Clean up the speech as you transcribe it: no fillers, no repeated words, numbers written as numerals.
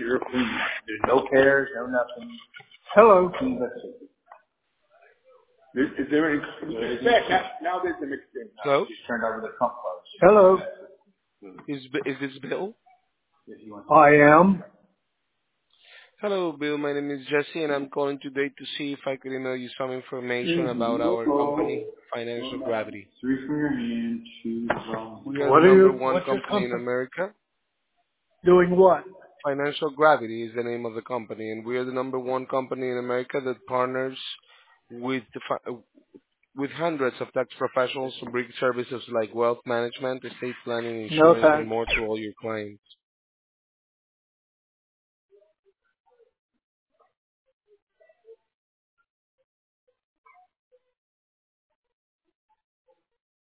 You're clean. There's no cares, no nothing. Hello. Is there any? Now there's a mixed in. Hello? Just turned over the pump close. Hello. Is this Bill? I am. Hello, Bill. My name is Jesse, and I'm calling today to see if I could email you some information about our company, Financial Gravity. Three from your hand, two from. We are the number one What's your company in company? America. Doing what? Financial Gravity is the name of the company, and we are the number one company in America that partners with with hundreds of tax professionals to bring services like wealth management, estate planning, No insurance, and thanks. more to all your clients.